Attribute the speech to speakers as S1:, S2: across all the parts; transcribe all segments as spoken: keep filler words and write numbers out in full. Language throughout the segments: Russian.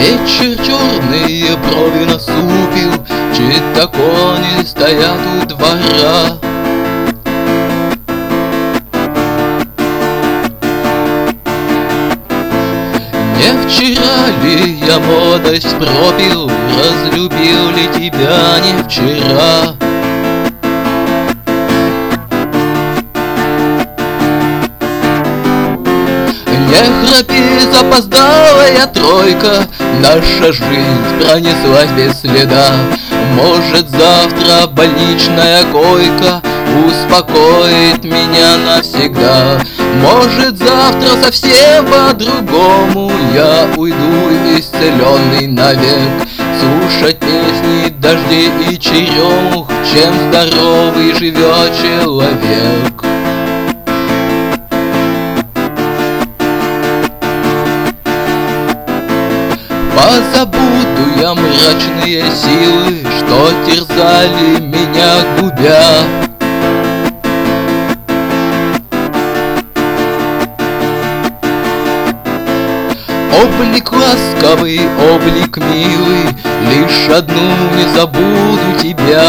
S1: Вечер черные брови насупил, чьи-то кони стоят у двора. Не вчера ли я молодость пропил, разлюбил ли тебя не вчера? Не храпи, запоздалая тройка, наша жизнь пронеслась без следа. Может, завтра больничная койка успокоит меня навсегда. Может, завтра совсем по-другому я уйду исцеленный навек, слушать песни дождей и черемух, чем здоровый живет человек. Позабуду я мрачные силы, что терзали меня губя. Облик ласковый, облик милый, лишь одну не забуду тебя.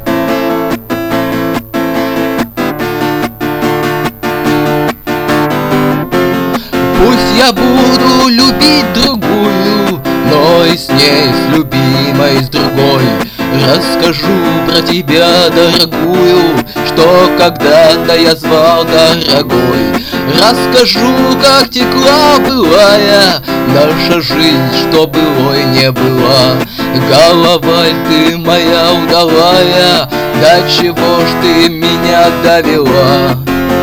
S1: Пусть я буду любить другую, но и с ней, с любимой, с другой, расскажу про тебя, дорогую, что когда-то я звал дорогой. Расскажу, как текла былая наша жизнь, что былой не была. Голова ты моя удалая, до чего ж ты меня довела?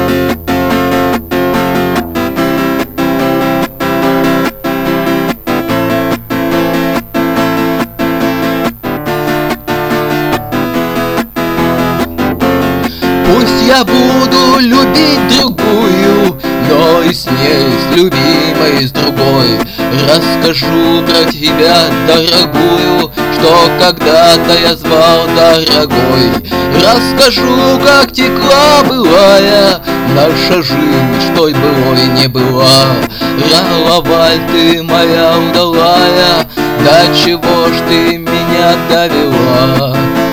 S1: Пусть я буду любить другую, но и с ней, с любимой, с другой, расскажу про тебя, дорогую, что когда-то я звал дорогой. Расскажу, как текла былая наша жизнь, что былой не была. Голова ты моя удалая, до чего ж ты меня довела?